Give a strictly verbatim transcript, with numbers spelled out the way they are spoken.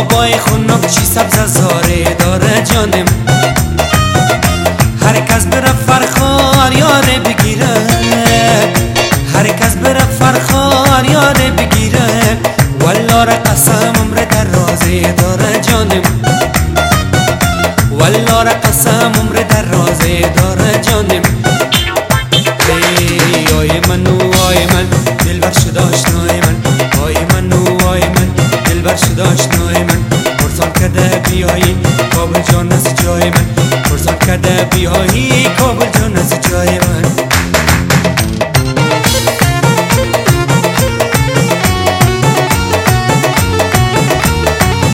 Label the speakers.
Speaker 1: آبای خونک چی سبز زاره داره جانم هر کس بره فرخار یاره بگیره هر کس بره فرخار یاره بگیره والله را قسم عمر درازه داره جانم والله را قسم عمر درازه داره جانم ای آی من و آی من دلبر شد آشنای من آی من و آی من دلبر شد آشنای من پرسان کرده بیایی کابل جان از جای من پرسان کرده بیایی کابل جان از جای من